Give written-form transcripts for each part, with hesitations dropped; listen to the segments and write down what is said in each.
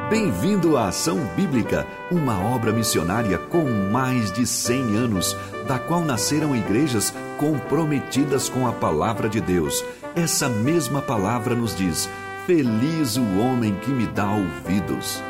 Bem-vindo à Ação Bíblica, uma obra missionária com mais de 100 anos, da qual nasceram igrejas comprometidas com a palavra de Deus. Essa mesma palavra nos diz: feliz o homem que me dá ouvidos.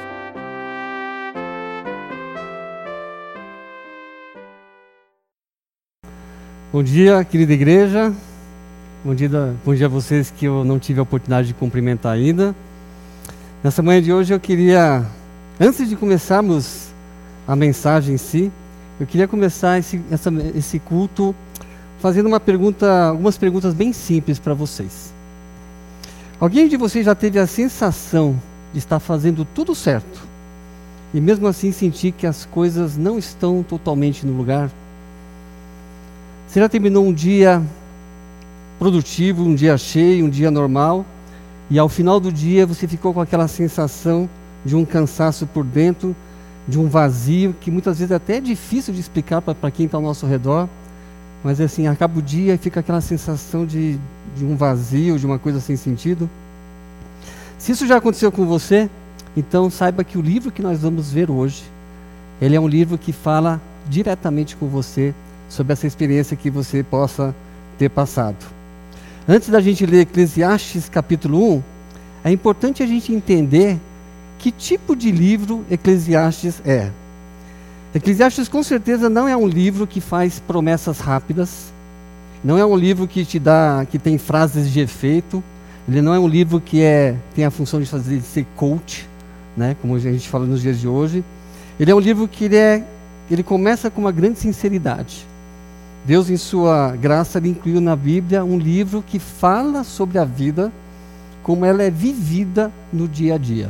Bom dia, querida igreja. Bom dia a vocês que eu não tive a oportunidade de cumprimentar ainda. Nessa manhã de hoje eu queria, antes de começarmos a mensagem em si, eu queria começar esse culto fazendo algumas perguntas bem simples para vocês. Alguém de vocês já teve a sensação de estar fazendo tudo certo e mesmo assim sentir que as coisas não estão totalmente no lugar? Você já terminou um dia produtivo, um dia cheio, um dia normal, e ao final do dia você ficou com aquela sensação de um cansaço por dentro, de um vazio, que muitas vezes até é difícil de explicar para quem está ao nosso redor, mas assim, acaba o dia e fica aquela sensação de um vazio, de uma coisa sem sentido. Se isso já aconteceu com você, então saiba que o livro que nós vamos ver hoje, ele é um livro que fala diretamente com você sobre essa experiência que você possa ter passado. Antes da gente ler Eclesiastes capítulo 1, é importante a gente entender que tipo de livro Eclesiastes é. Eclesiastes com certeza não é um livro que faz promessas rápidas, não é um livro que tem frases de efeito, ele não é um livro que tem a função de ser coach, né, como a gente fala nos dias de hoje. Ele é um livro que ele começa com uma grande sinceridade. Deus, em sua graça, ele incluiu na Bíblia um livro que fala sobre a vida, como ela é vivida no dia a dia.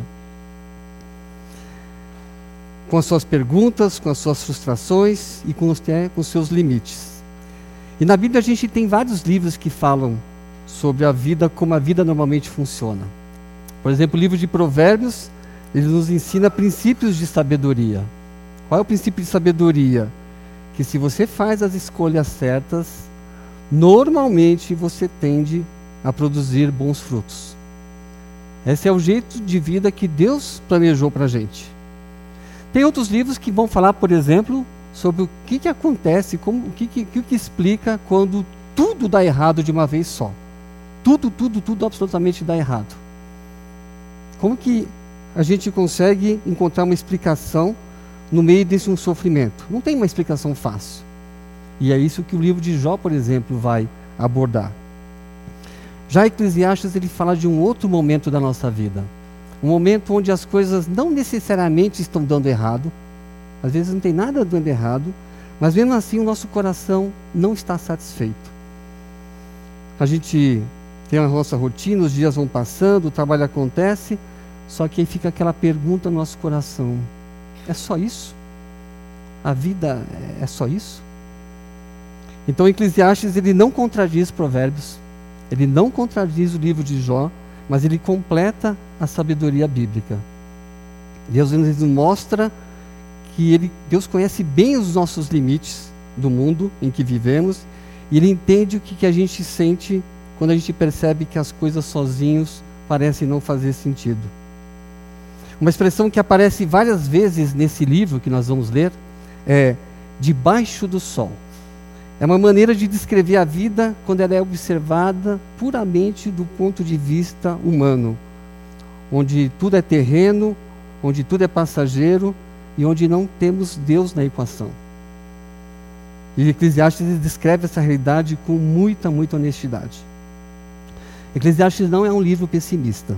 Com as suas perguntas, com as suas frustrações e com os seus limites. E na Bíblia a gente tem vários livros que falam sobre a vida, como a vida normalmente funciona. Por exemplo, o livro de Provérbios, ele nos ensina princípios de sabedoria. Qual é o princípio de sabedoria? Que se você faz as escolhas certas, normalmente você tende a produzir bons frutos. Esse é o jeito de vida que Deus planejou para a gente. Tem outros livros que vão falar, por exemplo, sobre o que acontece, o que explica quando tudo dá errado de uma vez só. Tudo absolutamente dá errado. Como que a gente consegue encontrar uma explicação no meio desse um sofrimento? Não tem uma explicação fácil. E é isso que o livro de Jó, por exemplo, vai abordar. Já Eclesiastes, ele fala de um outro momento da nossa vida. Um momento onde as coisas não necessariamente estão dando errado. Às vezes não tem nada dando errado, mas mesmo assim o nosso coração não está satisfeito. A gente tem a nossa rotina, os dias vão passando, o trabalho acontece, só que aí fica aquela pergunta no nosso coração: é só isso? A vida é só isso? Então Eclesiastes, ele não contradiz Provérbios, ele não contradiz o livro de Jó, mas ele completa a sabedoria bíblica. Deus nos mostra que Deus conhece bem os nossos limites do mundo em que vivemos, e ele entende o que a gente sente quando a gente percebe que as coisas sozinhos parecem não fazer sentido. Uma expressão que aparece várias vezes nesse livro que nós vamos ler é debaixo do sol. É uma maneira de descrever a vida quando ela é observada puramente do ponto de vista humano, onde tudo é terreno, onde tudo é passageiro e onde não temos Deus na equação. E Eclesiastes descreve essa realidade com muita honestidade. Eclesiastes não é um livro pessimista,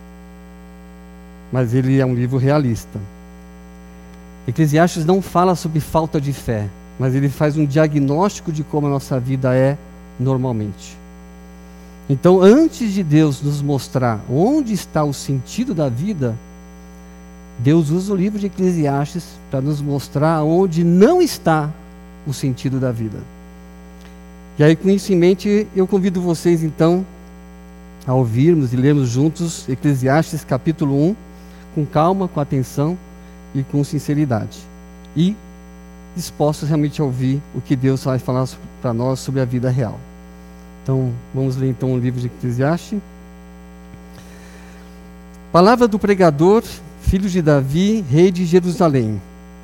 mas ele é um livro realista. Eclesiastes não fala sobre falta de fé, mas ele faz um diagnóstico de como a nossa vida é normalmente. Então, antes de Deus nos mostrar onde está o sentido da vida, Deus usa o livro de Eclesiastes para nos mostrar onde não está o sentido da vida. E aí, com isso em mente, eu convido vocês então a ouvirmos e lermos juntos Eclesiastes capítulo 1, com calma, com atenção e com sinceridade, e dispostos realmente a ouvir o que Deus vai falar para nós sobre a vida real. Então, vamos ler então o livro de Eclesiastes. Palavra do pregador, filho de Davi, rei de Jerusalém.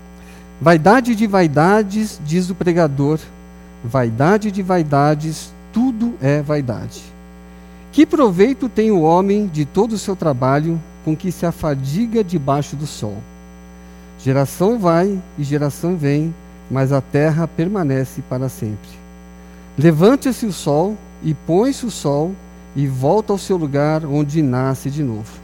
Vaidade de vaidades, diz o pregador, vaidade de vaidades, tudo é vaidade. Que proveito tem o homem de todo o seu trabalho, com que se afadiga debaixo do sol? Geração vai e geração vem, mas a terra permanece para sempre. Levante-se o sol, e põe-se o sol, e volta ao seu lugar, onde nasce de novo.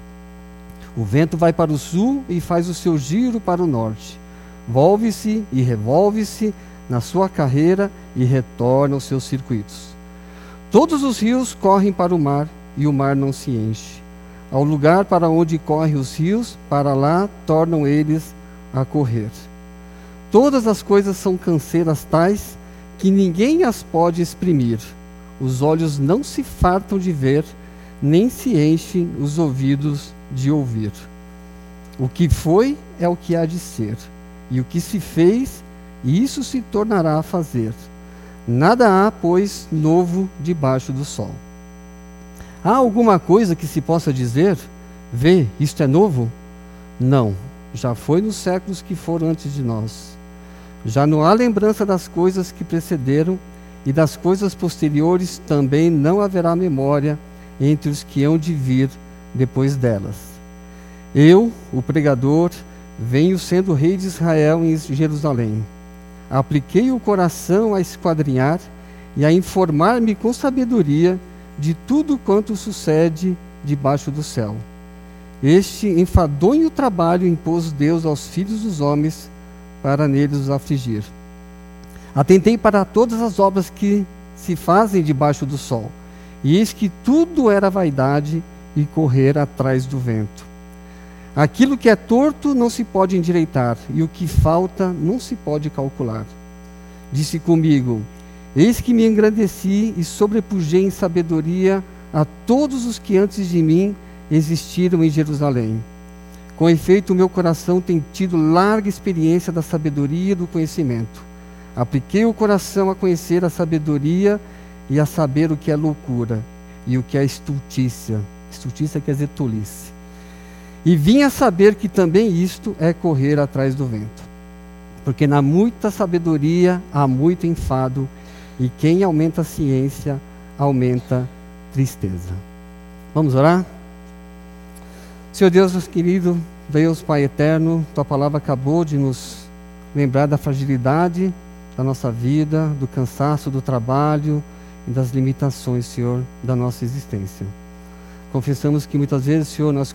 O vento vai para o sul e faz o seu giro para o norte. Volve-se e revolve-se na sua carreira e retorna aos seus circuitos. Todos os rios correm para o mar, e o mar não se enche. Ao lugar para onde correm os rios, para lá tornam eles a correr. Todas as coisas são canseiras tais, que ninguém as pode exprimir. Os olhos não se fartam de ver, nem se enchem os ouvidos de ouvir. O que foi é o que há de ser, e o que se fez, isso se tornará a fazer. Nada há, pois, novo debaixo do sol. Há alguma coisa que se possa dizer: vê, isto é novo? Não, já foi nos séculos que foram antes de nós. Já não há lembrança das coisas que precederam, e das coisas posteriores também não haverá memória entre os que hão de vir depois delas. Eu, o pregador, venho sendo rei de Israel em Jerusalém. Apliquei o coração a esquadrinhar e a informar-me com sabedoria de tudo quanto sucede debaixo do céu. Este enfadonho trabalho impôs Deus aos filhos dos homens para neles os afligir. Atentei para todas as obras que se fazem debaixo do sol, e eis que tudo era vaidade e correr atrás do vento. Aquilo que é torto não se pode endireitar, e o que falta não se pode calcular. Disse comigo: eis que me engrandeci e sobrepujei em sabedoria a todos os que antes de mim existiram em Jerusalém. Com efeito, o meu coração tem tido larga experiência da sabedoria e do conhecimento. Apliquei o coração a conhecer a sabedoria e a saber o que é loucura e o que é estultícia. Estultícia quer dizer tolice. E vim a saber que também isto é correr atrás do vento. Porque na muita sabedoria há muito enfado, e quem aumenta a ciência aumenta tristeza. Vamos orar? Senhor Deus, nosso querido Deus, Pai eterno, Tua palavra acabou de nos lembrar da fragilidade da nossa vida, do cansaço do trabalho e das limitações, Senhor, da nossa existência. Confessamos que muitas vezes, Senhor, nós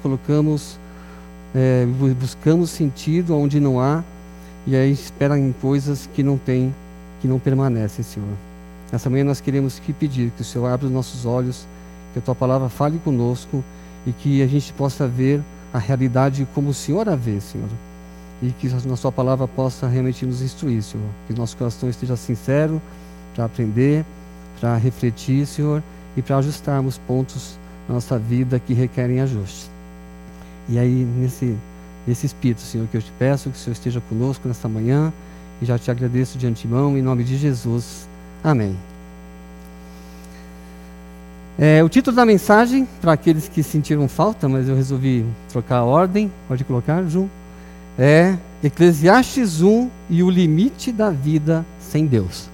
buscamos sentido onde não há, e aí espera em coisas que não tem, que não permanecem, Senhor. Nessa manhã nós queremos te pedir que o Senhor abra os nossos olhos, que a Tua palavra fale conosco e que a gente possa ver a realidade como o Senhor a vê, Senhor. E que a Sua palavra possa realmente nos instruir, Senhor. Que o nosso coração esteja sincero para aprender, para refletir, Senhor, e para ajustarmos pontos na nossa vida que requerem ajuste. E aí, nesse espírito, Senhor, que eu te peço que o Senhor esteja conosco nessa manhã, e já te agradeço de antemão, em nome de Jesus. Amém. O título da mensagem, para aqueles que sentiram falta, mas eu resolvi trocar a ordem, pode colocar, Ju, é Eclesiastes 1 e o limite da vida sem Deus.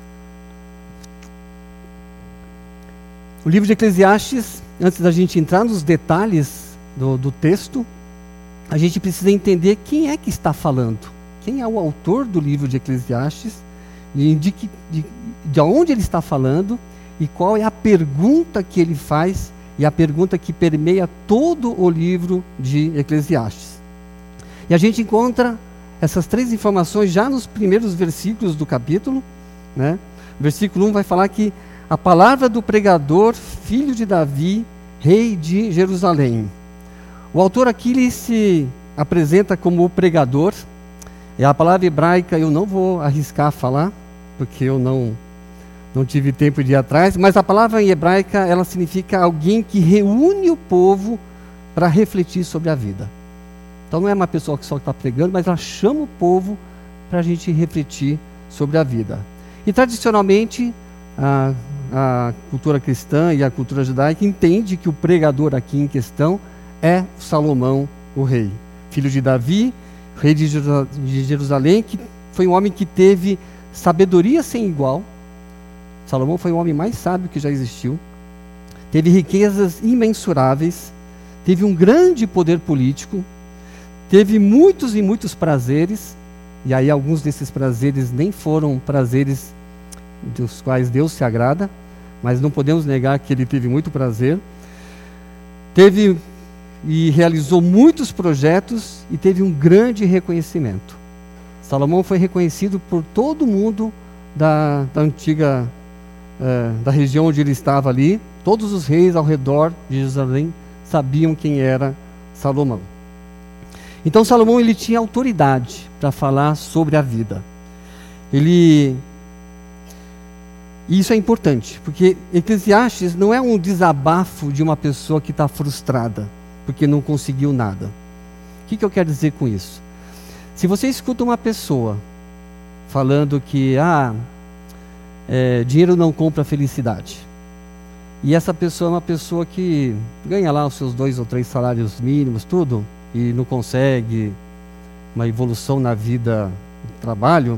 O livro de Eclesiastes, antes da gente entrar nos detalhes do texto, a gente precisa entender quem é que está falando. Quem é o autor do livro de Eclesiastes, de onde ele está falando, e qual é a pergunta que ele faz, e a pergunta que permeia todo o livro de Eclesiastes. E a gente encontra essas três informações já nos primeiros versículos do capítulo, né? Versículo 1 vai falar que a palavra do pregador, filho de Davi, rei de Jerusalém. O autor aqui ele se apresenta como o pregador. É a palavra hebraica, eu não vou arriscar falar, porque eu não tive tempo de ir atrás, mas a palavra em hebraica, ela significa alguém que reúne o povo para refletir sobre a vida. Então não é uma pessoa que só está pregando, mas ela chama o povo para a gente refletir sobre a vida. E tradicionalmente, a cultura cristã e a cultura judaica entende que o pregador aqui em questão é Salomão, o rei. filho de Davi, rei de Jerusalém, que foi um homem que teve sabedoria sem igual. Salomão foi o homem mais sábio que já existiu. Teve riquezas imensuráveis, teve um grande poder político, teve muitos e muitos prazeres, e aí alguns desses prazeres nem foram prazeres dos quais Deus se agrada, mas não podemos negar que ele teve muito prazer. Teve e realizou muitos projetos e teve um grande reconhecimento. Salomão foi reconhecido por todo mundo da antiga, da região onde ele estava ali. Todos os reis ao redor de Jerusalém sabiam quem era Salomão. Então Salomão, ele tinha autoridade para falar sobre a vida. E isso é importante, porque Eclesiastes não é um desabafo de uma pessoa que está frustrada, porque não conseguiu nada. O que eu quero dizer com isso? Se você escuta uma pessoa falando que dinheiro não compra felicidade, e essa pessoa é uma pessoa que ganha lá os seus 2 ou 3 salários mínimos, tudo, e não consegue uma evolução na vida do trabalho,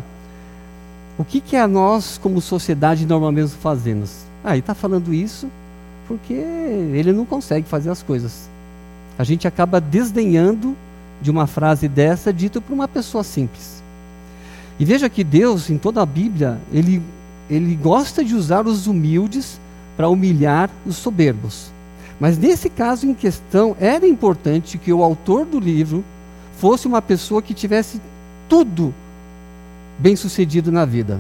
o que nós como sociedade normalmente fazemos? Ele está falando isso porque ele não consegue fazer as coisas. A gente acaba desdenhando de uma frase dessa dita por uma pessoa simples. E veja que Deus, em toda a Bíblia, ele gosta de usar os humildes para humilhar os soberbos. Mas nesse caso em questão, era importante que o autor do livro fosse uma pessoa que tivesse tudo bem sucedido na vida,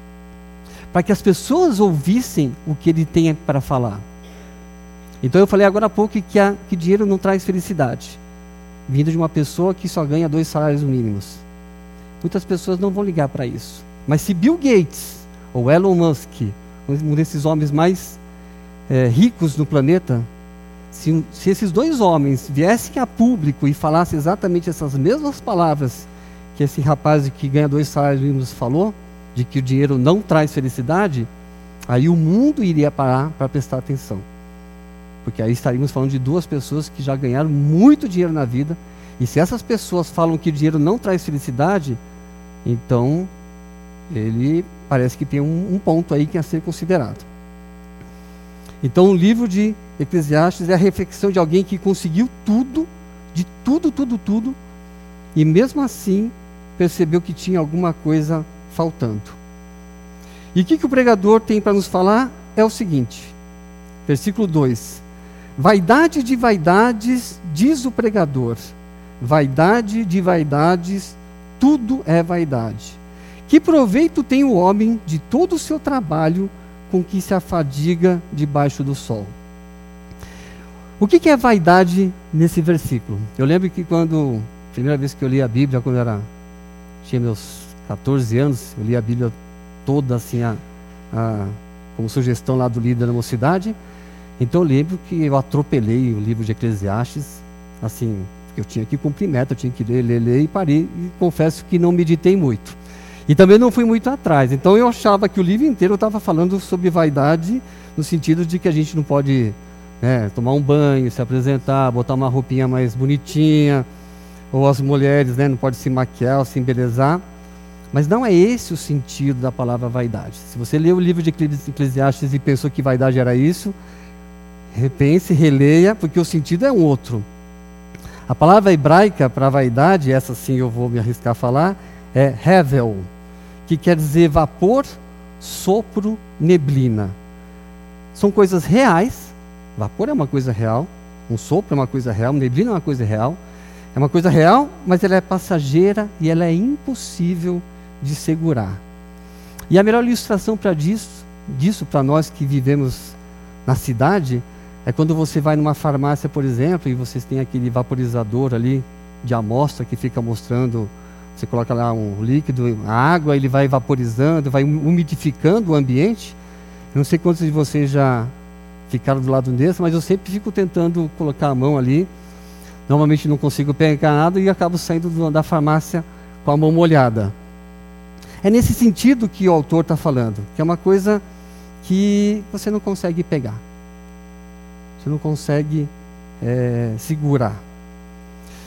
para que as pessoas ouvissem o que ele tem para falar. Então eu falei agora há pouco que dinheiro não traz felicidade, vindo de uma pessoa que só ganha 2 salários mínimos. Muitas pessoas não vão ligar para isso. Mas se Bill Gates ou Elon Musk, um desses homens mais ricos no planeta, se esses 2 homens viessem a público e falassem exatamente essas mesmas palavras que esse rapaz que ganha 2 salários mínimos falou, de que o dinheiro não traz felicidade, aí o mundo iria parar para prestar atenção. Porque aí estaríamos falando de 2 pessoas que já ganharam muito dinheiro na vida, e se essas pessoas falam que o dinheiro não traz felicidade, então ele parece que tem um ponto aí que é a ser considerado. Então o livro de Eclesiastes é a reflexão de alguém que conseguiu tudo, de tudo, e mesmo assim percebeu que tinha alguma coisa faltando. E o que o pregador tem para nos falar é o seguinte, versículo 2: vaidade de vaidades, diz o pregador, vaidade de vaidades, tudo é vaidade. Que proveito tem o homem de todo o seu trabalho com que se afadiga debaixo do sol? O que é vaidade nesse versículo? Eu lembro que a primeira vez que eu li a Bíblia, quando tinha meus 14 anos, eu li a Bíblia toda assim, como sugestão lá do líder da mocidade. Então eu lembro que eu atropelei o livro de Eclesiastes, assim, eu tinha que cumprir meta, eu tinha que ler e parei, e confesso que não meditei muito. E também não fui muito atrás, então eu achava que o livro inteiro estava falando sobre vaidade, no sentido de que a gente não pode tomar um banho, se apresentar, botar uma roupinha mais bonitinha, ou as mulheres não podem se maquiar, se embelezar. Mas não é esse o sentido da palavra vaidade. Se você lê o livro de Eclesiastes e pensou que vaidade era isso, repense, releia, porque o sentido é um outro. A palavra hebraica para vaidade, essa sim eu vou me arriscar a falar, é hevel, que quer dizer vapor, sopro, neblina. São coisas reais. Vapor é uma coisa real, um sopro é uma coisa real, neblina é uma coisa real. É uma coisa real, mas ela é passageira e ela é impossível de segurar. E a melhor ilustração disso para nós que vivemos na cidade, é quando você vai numa farmácia, por exemplo, e vocês têm aquele vaporizador ali de amostra que fica mostrando, você coloca lá um líquido, a água, ele vai vaporizando, vai umidificando o ambiente. Eu não sei quantos de vocês já ficaram do lado desse, mas eu sempre fico tentando colocar a mão ali. Normalmente não consigo pegar nada e acabo saindo da farmácia com a mão molhada. É nesse sentido que o autor está falando, que é uma coisa que você não consegue pegar. Você não consegue segurar.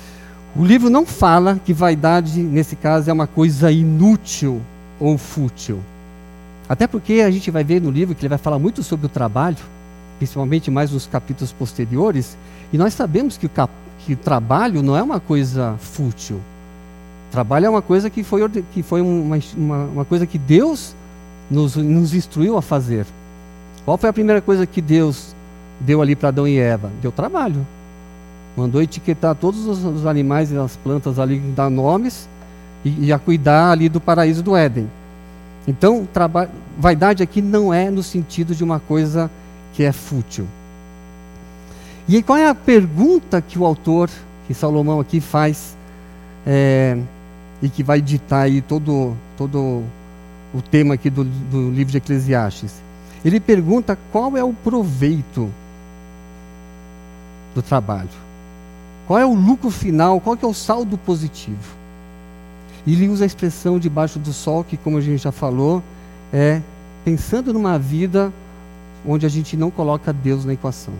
O livro não fala que vaidade, nesse caso, é uma coisa inútil ou fútil. Até porque a gente vai ver no livro que ele vai falar muito sobre o trabalho, principalmente mais nos capítulos posteriores, e nós sabemos que o trabalho não é uma coisa fútil. O trabalho é uma coisa que foi uma coisa que Deus nos instruiu a fazer. Qual foi a primeira coisa que Deus deu ali para Adão e Eva? Deu trabalho. Mandou etiquetar todos os animais e as plantas ali, dar nomes e a cuidar ali do paraíso do Éden. Então, vaidade aqui não é no sentido de uma coisa que é fútil. E qual é a pergunta que o autor, que Salomão aqui faz, e que vai ditar aí todo o tema aqui do livro de Eclesiastes? Ele pergunta qual é o proveito do trabalho. Qual é o lucro final? Qual que é o saldo positivo? E ele usa a expressão debaixo do sol, que, como a gente já falou, é pensando numa vida onde a gente não coloca Deus na equação.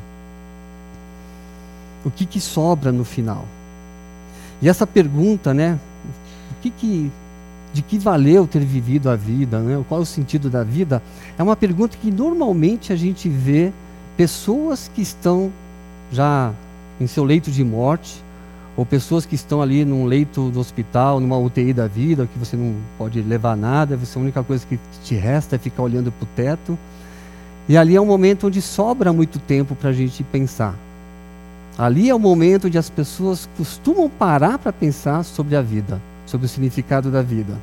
O que sobra no final? E essa pergunta, né? De que valeu ter vivido a vida, né? Qual é o sentido da vida? É uma pergunta que normalmente a gente vê pessoas que estão já em seu leito de morte, ou pessoas que estão ali num leito do hospital, numa UTI da vida, que você não pode levar nada, a única coisa que te resta é ficar olhando para o teto. E ali é um momento onde sobra muito tempo para a gente pensar. Ali é o momento onde as pessoas costumam parar para pensar sobre a vida, sobre o significado da vida.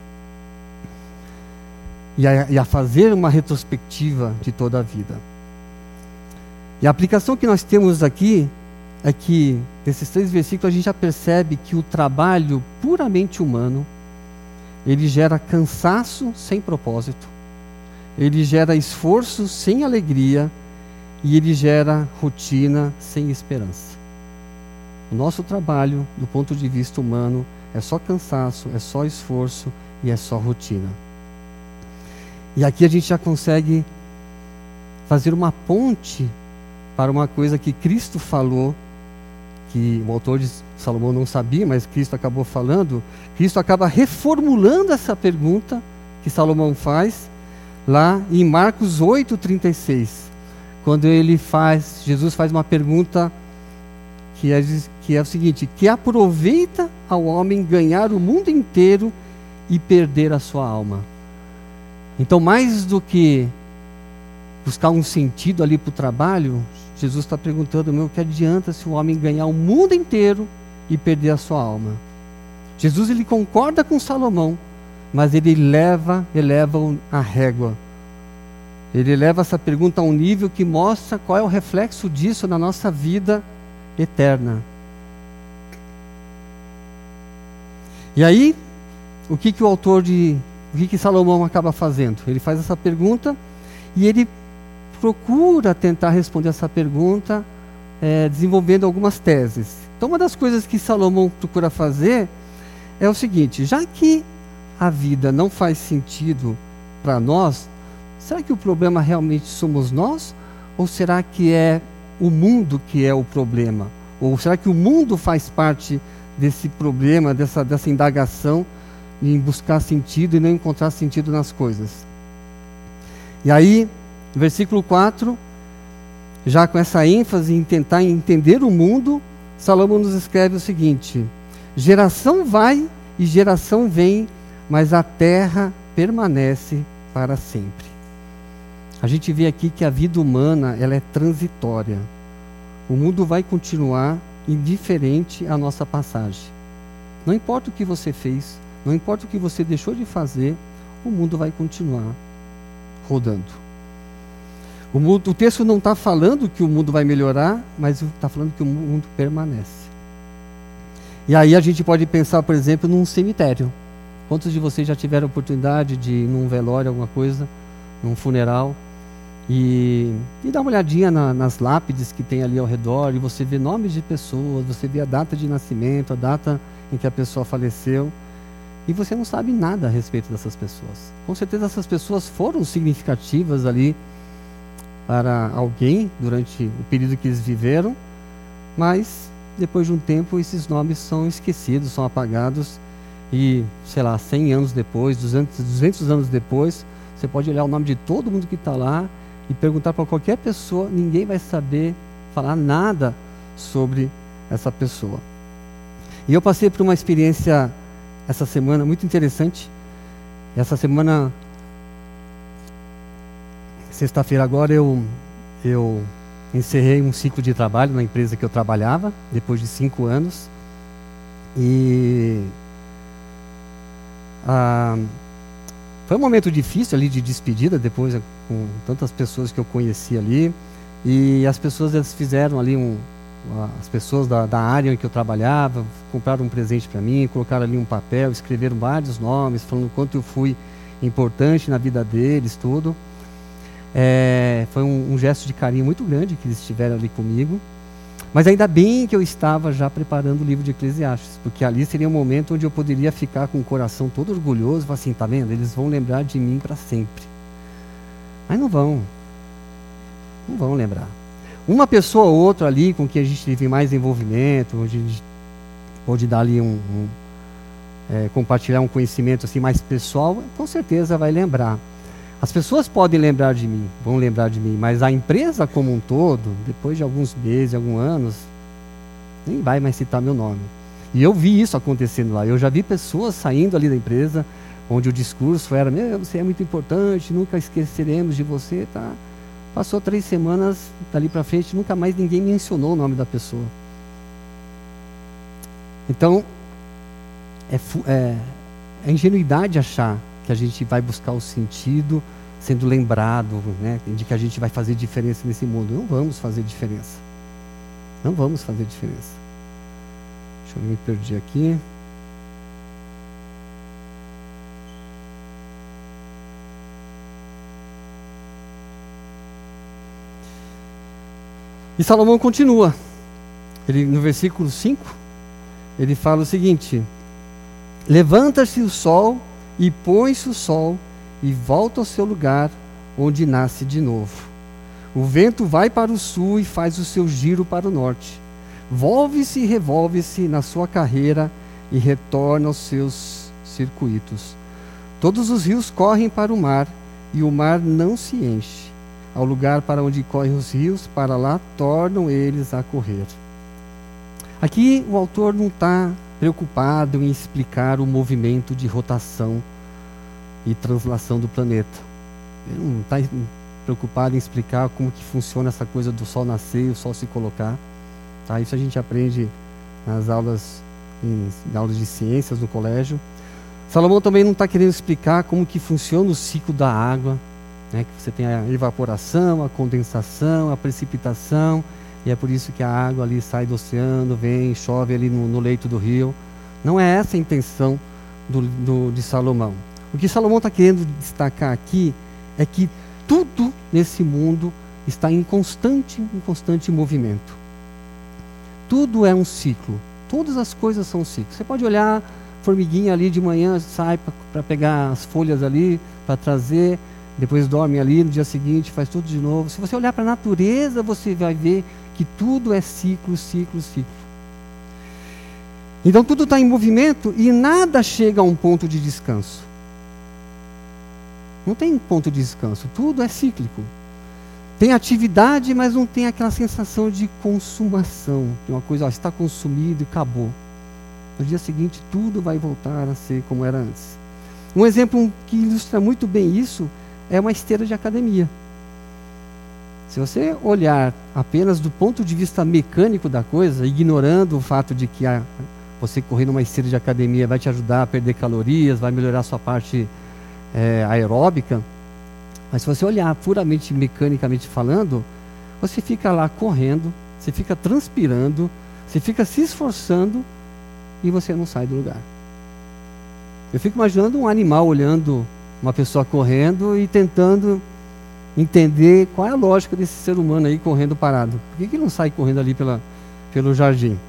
E a fazer uma retrospectiva de toda a vida. E a aplicação que nós temos aqui é que, nesses 3 versículos, a gente já percebe que o trabalho puramente humano, ele gera cansaço sem propósito, ele gera esforço sem alegria, e ele gera rotina sem esperança. O nosso trabalho, do ponto de vista humano, é só cansaço, é só esforço e é só rotina. E aqui a gente já consegue fazer uma ponte para uma coisa que Cristo falou, que o autor de Salomão não sabia, mas Cristo acabou falando. Cristo acaba reformulando essa pergunta que Salomão faz lá em Marcos 8:36, quando Jesus faz uma pergunta que é o seguinte: que aproveita ao homem ganhar o mundo inteiro e perder a sua alma. Então, mais do que buscar um sentido ali para o trabalho, Jesus está perguntando: o que adianta se o homem ganhar o mundo inteiro e perder a sua alma? Jesus, ele concorda com Salomão, mas ele eleva a régua. Ele eleva essa pergunta a um nível que mostra qual é o reflexo disso na nossa vida eterna. E aí, o que Salomão acaba fazendo? Ele faz essa pergunta e ele procura tentar responder essa pergunta desenvolvendo algumas teses. Então, uma das coisas que Salomão procura fazer é o seguinte: já que a vida não faz sentido para nós, será que o problema realmente somos nós? Ou será que é o mundo que é o problema? Ou será que o mundo faz parte desse problema, dessa indagação em buscar sentido e não encontrar sentido nas coisas? E aí, no versículo 4, já com essa ênfase em tentar entender o mundo, Salomão nos escreve o seguinte: geração vai e geração vem, mas a terra permanece para sempre. A gente vê aqui que a vida humana, ela é transitória. O mundo vai continuar indiferente à nossa passagem. Não importa o que você fez, não importa o que você deixou de fazer, o mundo vai continuar rodando. O texto não está falando que o mundo vai melhorar, mas está falando que o mundo permanece. E aí a gente pode pensar, por exemplo, num cemitério. Quantos de vocês já tiveram a oportunidade de ir num velório, alguma coisa, num funeral, e dar uma olhadinha nas lápides que tem ali ao redor, e você vê nomes de pessoas, você vê a data de nascimento, a data em que a pessoa faleceu, e você não sabe nada a respeito dessas pessoas. Com certeza essas pessoas foram significativas ali para alguém durante o período que eles viveram, mas depois de um tempo esses nomes são esquecidos, são apagados e, 100 anos depois, 200 anos depois, você pode olhar o nome de todo mundo que está lá e perguntar para qualquer pessoa, ninguém vai saber falar nada sobre essa pessoa. E eu passei por uma experiência essa semana muito interessante. Essa semana, sexta-feira agora, eu encerrei um ciclo de trabalho na empresa que eu trabalhava, depois de 5 anos. E foi um momento difícil ali de despedida, depois com tantas pessoas que eu conheci ali. E as pessoas, elas fizeram ali as pessoas da área em que eu trabalhava, compraram um presente para mim, colocaram ali um papel, escreveram vários nomes, falando o quanto eu fui importante na vida deles, tudo. Foi um gesto de carinho muito grande que eles tiveram ali comigo. Mas ainda bem que eu estava já preparando o livro de Eclesiastes, porque ali seria um momento onde eu poderia ficar com o coração todo orgulhoso, falar assim, tá vendo? Eles vão lembrar de mim para sempre. Mas não vão lembrar. Uma pessoa ou outra ali com quem a gente teve mais envolvimento, onde a gente pode dar ali compartilhar um conhecimento assim mais pessoal, com certeza vai lembrar. As pessoas podem lembrar de mim, vão lembrar de mim, mas a empresa como um todo, depois de alguns meses, alguns anos, nem vai mais citar meu nome. E eu vi isso acontecendo lá. Eu já vi pessoas saindo ali da empresa, onde o discurso era, você é muito importante, nunca esqueceremos de você, tá? Passou 3 semanas, dali para frente, nunca mais ninguém mencionou o nome da pessoa. Então, é ingenuidade achar que a gente vai buscar o sentido sendo lembrado, né, de que a gente vai fazer diferença nesse mundo. Não vamos fazer diferença. Não vamos fazer diferença. Deixa eu me perder aqui. E Salomão continua. Ele, no versículo 5, ele fala o seguinte: levanta-se o sol e põe-se o sol e volta ao seu lugar, onde nasce de novo. O vento vai para o sul e faz o seu giro para o norte. Volve-se e revolve-se na sua carreira e retorna aos seus circuitos. Todos os rios correm para o mar e o mar não se enche. Ao lugar para onde correm os rios, para lá tornam eles a correr. Aqui o autor não está preocupado em explicar o movimento de rotação e translação do planeta. Ele não está preocupado em explicar como que funciona essa coisa do sol nascer e o sol se colocar. Tá? Isso a gente aprende nas aulas de ciências no colégio. Salomão também não está querendo explicar como que funciona o ciclo da água, né? Que você tem a evaporação, a condensação, a precipitação, e é por isso que a água ali sai do oceano, vem, chove ali no leito do rio. Não é essa a intenção de Salomão. O que Salomão está querendo destacar aqui é que tudo nesse mundo está em constante movimento. Tudo é um ciclo. Todas as coisas são ciclos. Você pode olhar, formiguinha ali de manhã, sai para pegar as folhas ali, para trazer, depois dorme ali, no dia seguinte faz tudo de novo. Se você olhar para a natureza, você vai ver que tudo é ciclo, ciclo, ciclo. Então tudo está em movimento e nada chega a um ponto de descanso. Não tem ponto de descanso, tudo é cíclico. Tem atividade, mas não tem aquela sensação de consumação. Tem uma coisa, está consumido e acabou. No dia seguinte tudo vai voltar a ser como era antes. Um exemplo que ilustra muito bem isso é uma esteira de academia. Se você olhar apenas do ponto de vista mecânico da coisa, ignorando o fato de que você correr numa esteira de academia vai te ajudar a perder calorias, vai melhorar a sua parte aeróbica, mas se você olhar puramente mecanicamente falando, você fica lá correndo, você fica transpirando, você fica se esforçando e você não sai do lugar. Eu fico imaginando um animal olhando uma pessoa correndo e tentando entender qual é a lógica desse ser humano aí correndo parado. Por que ele não sai correndo ali pelo jardim?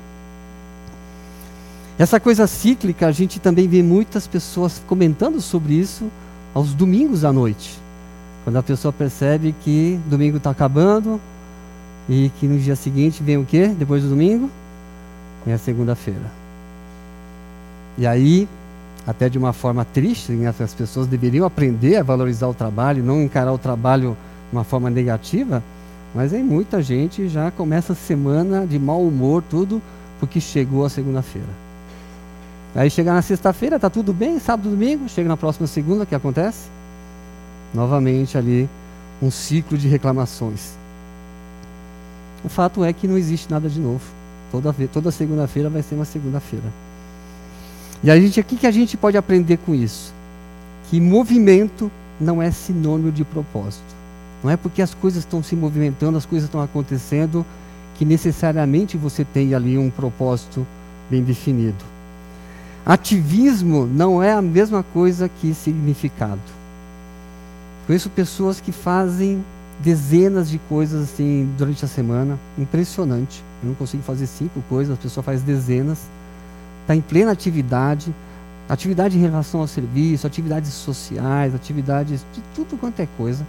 Essa coisa cíclica, a gente também vê muitas pessoas comentando sobre isso aos domingos à noite. Quando a pessoa percebe que domingo está acabando e que no dia seguinte vem o quê? Depois do domingo? vem a segunda-feira. E aí, até de uma forma triste, né, as pessoas deveriam aprender a valorizar o trabalho, não encarar o trabalho de uma forma negativa, mas aí muita gente já começa a semana de mau humor, tudo, porque chegou a segunda-feira. Aí chega na sexta-feira, está tudo bem, sábado, domingo, chega na próxima segunda, o que acontece? Novamente ali, um ciclo de reclamações. O fato é que não existe nada de novo. Toda segunda-feira vai ser uma segunda-feira. E o que a gente pode aprender com isso? Que movimento não é sinônimo de propósito. Não é porque as coisas estão se movimentando, as coisas estão acontecendo, que necessariamente você tem ali um propósito bem definido. Ativismo não é a mesma coisa que significado. Conheço pessoas que fazem dezenas de coisas assim durante a semana, impressionante. Eu não consigo fazer 5 coisas, a pessoa faz dezenas, está em plena atividade em relação ao serviço, atividades sociais, atividades de tudo quanto é coisa.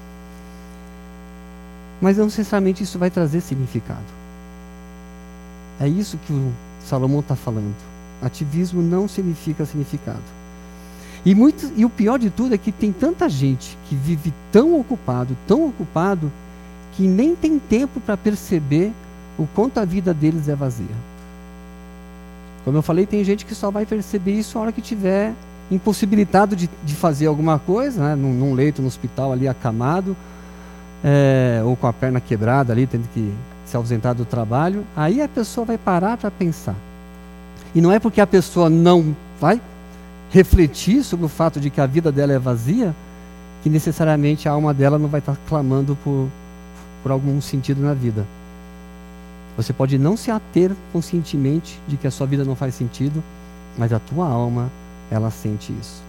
Mas não necessariamente isso vai trazer significado. É isso que o Salomão está falando. Ativismo não significa significado. E o pior de tudo é que tem tanta gente que vive tão ocupado, que nem tem tempo para perceber o quanto a vida deles é vazia. Como eu falei, tem gente que só vai perceber isso na hora que tiver impossibilitado de fazer alguma coisa, né? Num leito, no hospital ali acamado, ou com a perna quebrada ali, tendo que se ausentar do trabalho. Aí a pessoa vai parar para pensar. E não é porque a pessoa não vai refletir sobre o fato de que a vida dela é vazia, que necessariamente a alma dela não vai estar clamando por algum sentido na vida. Você pode não se ater conscientemente de que a sua vida não faz sentido, mas a tua alma, ela sente isso.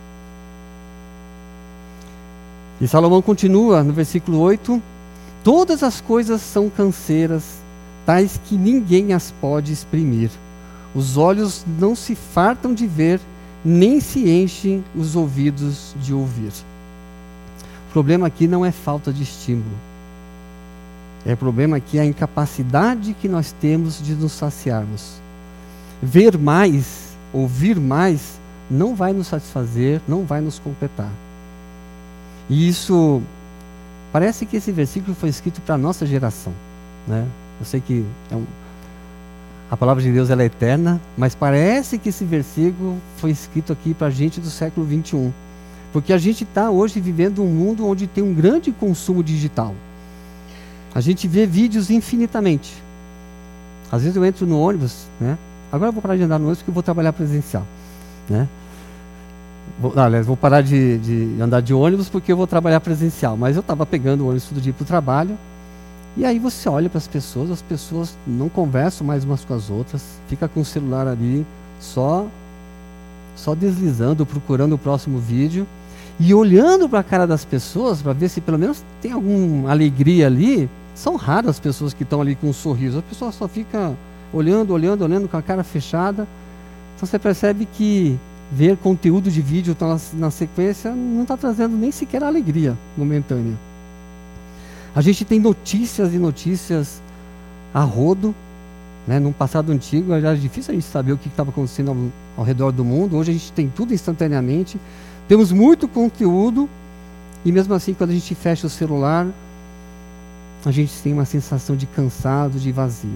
E Salomão continua no versículo 8: todas as coisas são canseiras, tais que ninguém as pode exprimir. Os olhos não se fartam de ver, nem se enchem os ouvidos de ouvir. O problema aqui não é falta de estímulo. O problema aqui é a incapacidade que nós temos de nos saciarmos. Ver mais, ouvir mais, não vai nos satisfazer, não vai nos completar. E isso, parece que esse versículo foi escrito para a nossa geração, né? Eu sei que a palavra de Deus ela é eterna, mas parece que esse versículo foi escrito aqui para a gente do século 21. Porque a gente está hoje vivendo um mundo onde tem um grande consumo digital. A gente vê vídeos infinitamente. Às vezes eu entro no ônibus, né? Agora eu vou parar de andar no ônibus porque eu vou trabalhar presencial, né? Vou parar de andar de ônibus porque eu vou trabalhar presencial. Mas eu estava pegando o ônibus todo dia para o trabalho. E aí você olha para as pessoas não conversam mais umas com as outras, fica com o celular ali, só deslizando, procurando o próximo vídeo, e olhando para a cara das pessoas, para ver se pelo menos tem alguma alegria ali. São raras as pessoas que estão ali com um sorriso, a pessoa só fica olhando com a cara fechada. Então você percebe que ver conteúdo de vídeo na sequência não está trazendo nem sequer alegria momentânea. A gente tem notícias e notícias a rodo, né? Num passado antigo era difícil a gente saber o que estava acontecendo ao redor do mundo. Hoje a gente tem tudo instantaneamente, temos muito conteúdo, e mesmo assim quando a gente fecha o celular, a gente tem uma sensação de cansado, de vazio.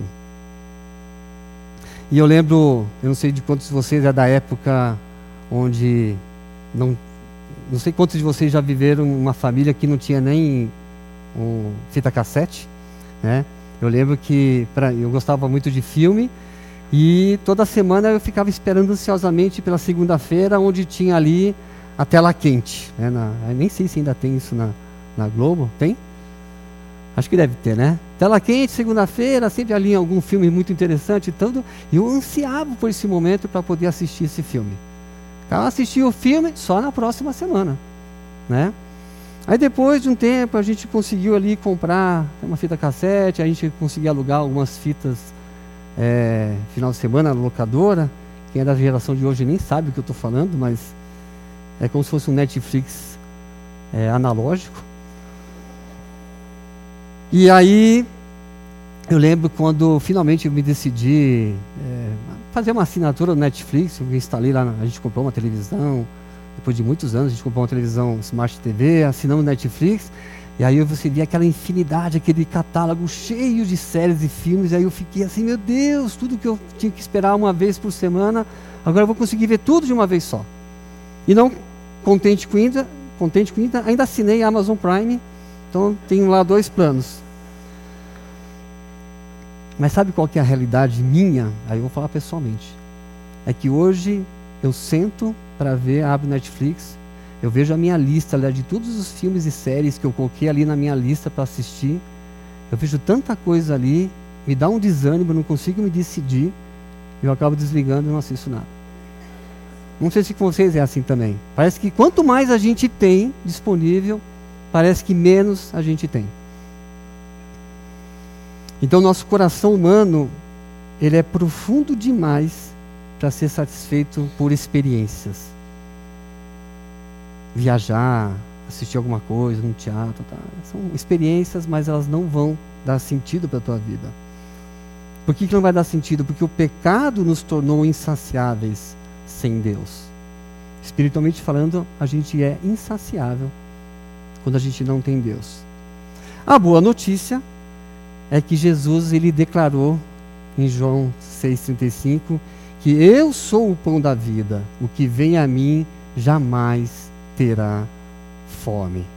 E eu lembro, eu não sei de quantos de vocês é da época onde, não sei quantos de vocês já viveram uma família que não tinha nem fita cassete, né? Eu lembro que eu gostava muito de filme, e toda semana eu ficava esperando ansiosamente pela segunda-feira, onde tinha ali a tela quente, né? Nem sei se ainda tem isso na Globo. Tem? Acho que deve ter, né? Tela quente, segunda-feira, sempre ali algum filme muito interessante e tudo. E eu ansiava por esse momento para poder assistir esse filme. Eu assistia o filme só na próxima semana, né? Aí depois de um tempo a gente conseguiu ali comprar uma fita cassete, a gente conseguia alugar algumas fitas final de semana na locadora. Quem é da geração de hoje nem sabe o que eu estou falando, mas é como se fosse um Netflix analógico. E aí eu lembro quando finalmente eu me decidi fazer uma assinatura no Netflix. Eu instalei lá, a gente comprou uma televisão, depois de muitos anos a gente comprou uma televisão Smart TV, assinamos o Netflix, e aí você via aquela infinidade, aquele catálogo cheio de séries e filmes, e aí eu fiquei assim, meu Deus, tudo que eu tinha que esperar uma vez por semana, agora eu vou conseguir ver tudo de uma vez só. E não contente com ainda, ainda assinei a Amazon Prime, então tenho lá 2 planos. Mas sabe qual que é a realidade minha? Aí eu vou falar pessoalmente. É que hoje eu sento para ver, abro Netflix, eu vejo a minha lista de todos os filmes e séries que eu coloquei ali na minha lista para assistir. Eu vejo tanta coisa ali, me dá um desânimo, eu não consigo me decidir, e eu acabo desligando e não assisto nada. Não sei se com vocês é assim também. Parece que quanto mais a gente tem disponível, parece que menos a gente tem. Então nosso coração humano, ele é profundo demais para ser satisfeito por experiências. Viajar, assistir alguma coisa, num teatro, tá? São experiências, mas elas não vão dar sentido para a tua vida. Por que não vai dar sentido? Porque o pecado nos tornou insaciáveis sem Deus. Espiritualmente falando, a gente é insaciável quando a gente não tem Deus. A boa notícia é que Jesus, ele declarou em João 6,35 que eu sou o pão da vida, o que vem a mim jamais terá fome.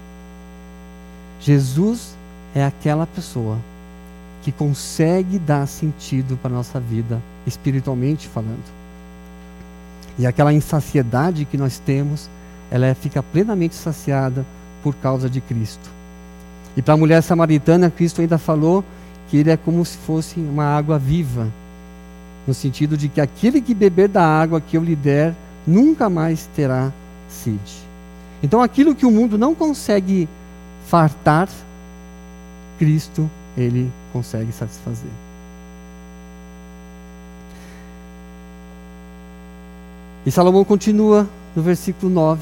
Jesus é aquela pessoa que consegue dar sentido para a nossa vida, espiritualmente falando. E aquela insaciedade que nós temos, ela fica plenamente saciada por causa de Cristo. E para a mulher samaritana, Cristo ainda falou que ele é como se fosse uma água viva, no sentido de que aquele que beber da água que eu lhe der, nunca mais terá sede. Então aquilo que o mundo não consegue fartar, Cristo, ele consegue satisfazer. E Salomão continua no versículo 9.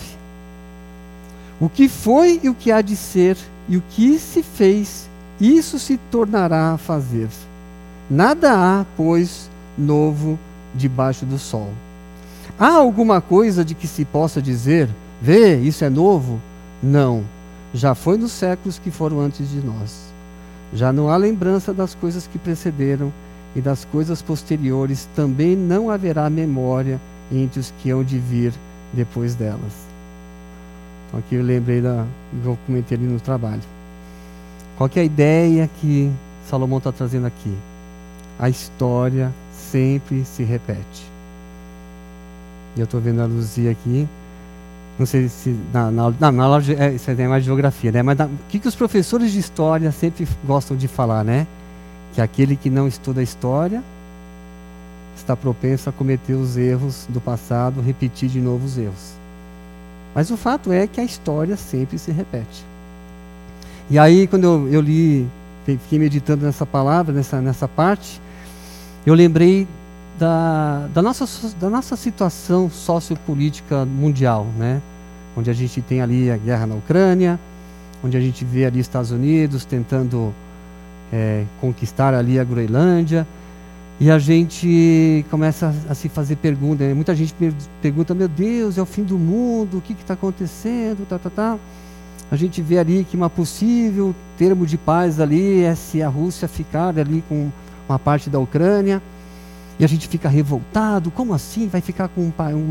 O que foi e o que há de ser, e o que se fez, isso se tornará a fazer. Nada há, pois, novo debaixo do sol. Há alguma coisa de que se possa dizer, vê, isso é novo? Não, já foi nos séculos que foram antes de nós. Já não há lembrança das coisas que precederam, e das coisas posteriores também não haverá memória entre os que hão de vir depois delas. Então aqui eu lembrei que eu comentei ali no trabalho. Qual que é a ideia que Salomão está trazendo aqui? A história sempre se repete. E eu estou vendo a Luzia aqui. Não sei se na aula isso é mais geografia, né? Mas o que os professores de história sempre gostam de falar, né? Que aquele que não estuda a história está propenso a cometer os erros do passado, repetir de novo os erros. Mas o fato é que a história sempre se repete. E aí, quando eu li, fiquei meditando nessa palavra, nessa parte, eu lembrei da nossa situação sociopolítica mundial, né? Onde a gente tem ali a guerra na Ucrânia, onde a gente vê ali Estados Unidos tentando conquistar ali a Groenlândia, e a gente começa a se fazer perguntas, né? Muita gente pergunta, meu Deus, é o fim do mundo, o que está acontecendo, A gente vê ali que uma possível termo de paz ali é se a Rússia ficar ali com uma parte da Ucrânia, e a gente fica revoltado, como assim? Vai ficar com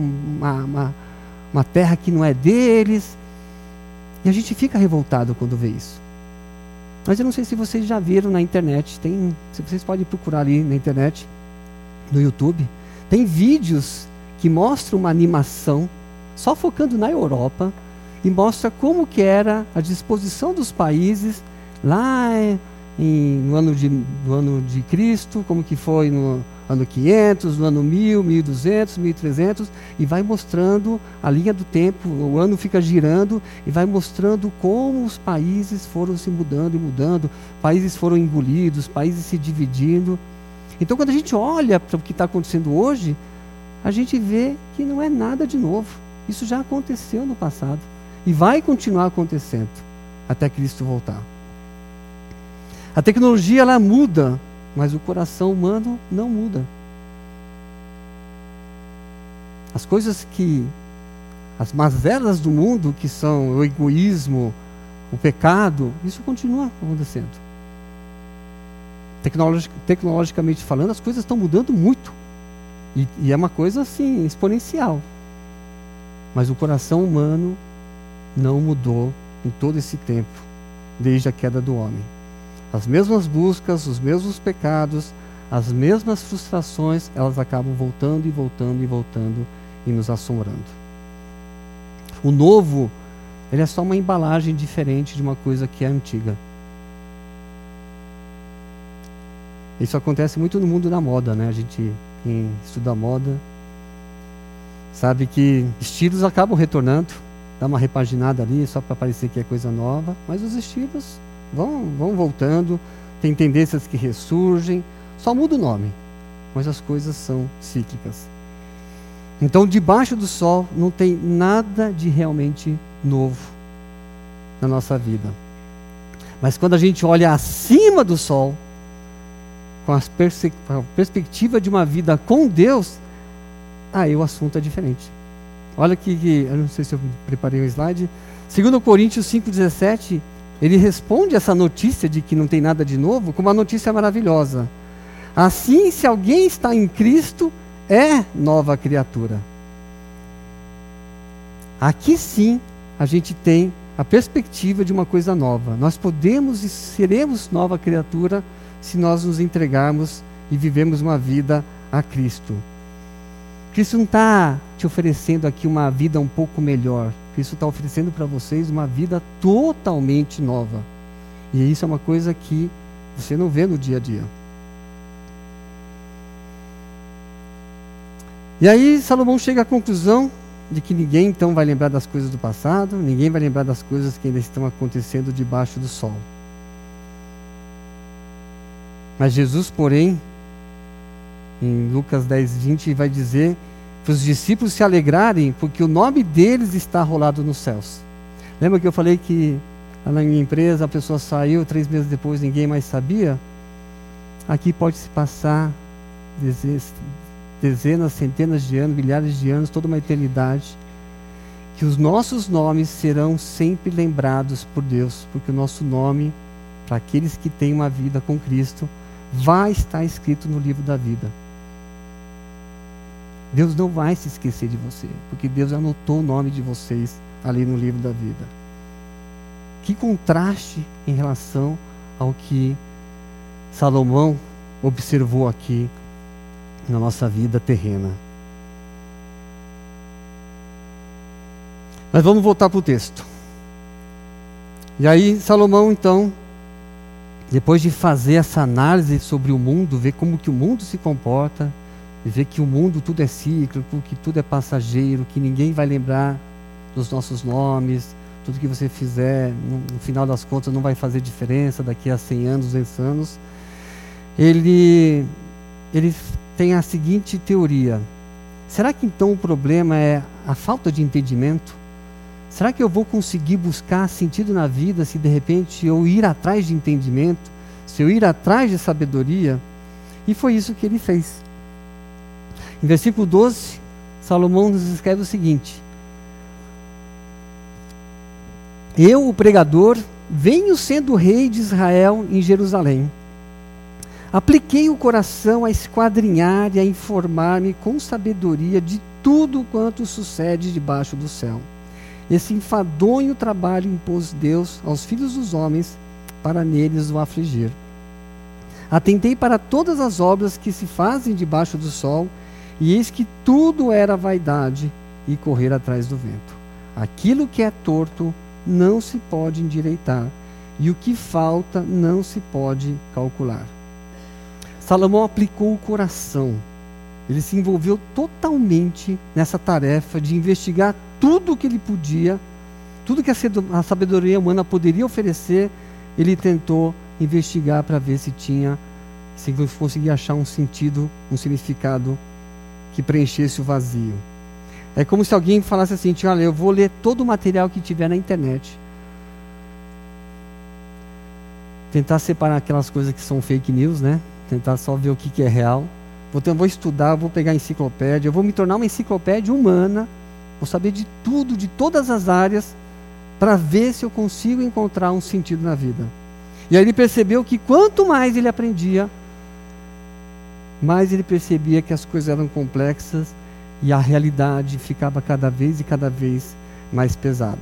uma terra que não é deles? E a gente fica revoltado quando vê isso. Mas eu não sei se vocês já viram na internet, se vocês podem procurar ali na internet, no YouTube, tem vídeos que mostram uma animação, só focando na Europa, e mostra como que era a disposição dos países lá no ano de Cristo, como que foi no ano 500, no ano 1000, 1200, 1300, e vai mostrando a linha do tempo, o ano fica girando, e vai mostrando como os países foram se mudando e mudando, países foram engolidos, países se dividindo. Então quando a gente olha para o que está acontecendo hoje, a gente vê que não é nada de novo. Isso já aconteceu no passado, e vai continuar acontecendo, até Cristo voltar. A tecnologia, ela muda, mas o coração humano não muda. As coisas que, as mazelas do mundo, que são o egoísmo, o pecado, isso continua acontecendo. Tecnologicamente falando, as coisas estão mudando muito. E é uma coisa assim, exponencial. Mas o coração humano não mudou em todo esse tempo, desde a queda do homem. As mesmas buscas, os mesmos pecados, as mesmas frustrações, elas acabam voltando e voltando e voltando e nos assombrando. O novo, ele é só uma embalagem diferente de uma coisa que é antiga. Isso acontece muito no mundo da moda, né? A gente, quem estuda moda, sabe que estilos acabam retornando, dá uma repaginada ali só para parecer que é coisa nova, mas os estilos vão voltando, tem tendências que ressurgem, só muda o nome, mas as coisas são cíclicas. Então, debaixo do sol não tem nada de realmente novo na nossa vida. Mas quando a gente olha acima do sol, com a perspectiva de uma vida com Deus, aí o assunto é diferente. Olha aqui, eu não sei se eu preparei o slide. 2 Coríntios 5,17, ele responde essa notícia de que não tem nada de novo com uma notícia maravilhosa. Assim, se alguém está em Cristo, é nova criatura. Aqui sim, a gente tem a perspectiva de uma coisa nova. Nós podemos e seremos nova criatura se nós nos entregarmos e vivemos uma vida a Cristo. Cristo não está te oferecendo aqui uma vida um pouco melhor. Cristo está oferecendo para vocês uma vida totalmente nova. E isso é uma coisa que você não vê no dia a dia. E aí Salomão chega à conclusão de que ninguém então vai lembrar das coisas do passado, ninguém vai lembrar das coisas que ainda estão acontecendo debaixo do sol. Mas Jesus, porém, em Lucas 10:20, vai dizer para os discípulos se alegrarem, porque o nome deles está rolado nos céus. Lembra que eu falei que lá na minha empresa a pessoa saiu, 3 meses depois ninguém mais sabia? Aqui pode se passar dezenas, centenas de anos, milhares de anos, toda uma eternidade, que os nossos nomes serão sempre lembrados por Deus, porque o nosso nome, para aqueles que têm uma vida com Cristo, vai estar escrito no livro da vida. Deus não vai se esquecer de você, porque Deus anotou o nome de vocês ali no livro da vida. Que contraste em relação ao que Salomão observou aqui na nossa vida terrena. Mas vamos voltar para o texto. E aí Salomão então, depois de fazer essa análise sobre o mundo, ver como que o mundo se comporta, e ver que o mundo tudo é cíclico, que tudo é passageiro, que ninguém vai lembrar dos nossos nomes, tudo que você fizer, no final das contas não vai fazer diferença daqui a 100 anos, 200 anos. Ele tem a seguinte teoria: será que então o problema é a falta de entendimento? Será que eu vou conseguir buscar sentido na vida se de repente eu ir atrás de entendimento, se eu ir atrás de sabedoria? E foi isso que ele fez. Em versículo 12, Salomão nos escreve o seguinte: eu, o pregador, venho sendo rei de Israel em Jerusalém. Apliquei o coração a esquadrinhar e a informar-me com sabedoria de tudo quanto sucede debaixo do céu. Esse enfadonho trabalho impôs Deus aos filhos dos homens para neles o afligir. Atentei para todas as obras que se fazem debaixo do sol, e eis que tudo era vaidade e correr atrás do vento. Aquilo que é torto não se pode endireitar, e o que falta não se pode calcular. Salomão aplicou o coração. Ele se envolveu totalmente nessa tarefa de investigar tudo o que ele podia, tudo que a sabedoria humana poderia oferecer. Ele tentou investigar para ver se conseguia achar um sentido, um significado que preenchesse o vazio. É como se alguém falasse assim: olha, eu vou ler todo o material que tiver na internet, tentar separar aquelas coisas que são fake news, né? Tentar só ver o que é real. vou estudar, vou pegar a enciclopédia, eu vou me tornar uma enciclopédia humana, vou saber de tudo, de todas as áreas, para ver se eu consigo encontrar um sentido na vida. E aí ele percebeu que quanto mais ele aprendia, mais ele percebia que as coisas eram complexas e a realidade ficava cada vez mais pesada.